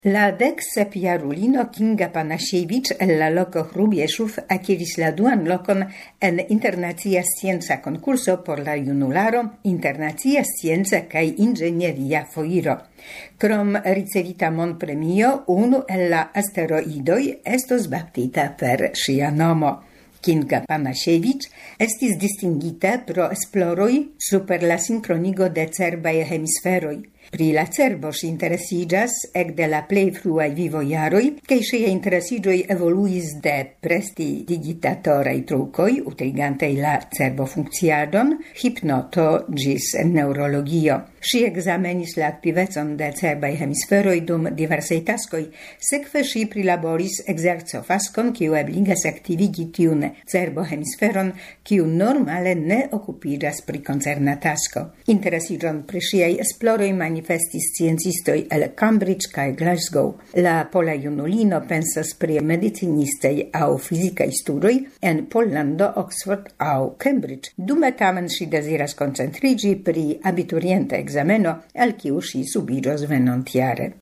La dek-sep jarulino Kinga Panasiewicz el la loko Hrubieszów akiris la duan lokon en internacia scienca concurso por la junularo Internacia Scienca kaj Ingenieria Foiro. Krom ricevita monpremio, unu el la asteroidoj estos baptita per ŝia nomo. Kinga Panasiewicz estis distingita pro esploroj super la sinkronigo de cerbaj hemisferoj. Pri la cerbo ŝi interesiĝas ekde la plej fruaj vivojaroj, kaj ŝiaj interesiĝoj evoluis de prestidigitatoraj trukoj utiligantej la cerbofunkciadon, hipnoto ĝis neurologio. Ŝi ekzamenis la aktivecon de cerbaj hemisferoj dum diversaj taskoj, sekve ŝi prilaboris ekzercofaskon, kiu ebligas aktivigi tiun cerbohemisferon, kiu normale ne okupiĝas pri koncerna tasko. Interesiĝon pri ŝiaj esploroj manifestis sciencistoj el Cambridge kaj Glasgow. La pola junulino pensas pri medicinistaj aŭ fizikaj studoj en Pollando, Oxford aŭ Cambridge. Dume tamen ŝi deziras koncentriĝi pri abiturienta ekzameno, al kiu ŝi subiĝos venontjare.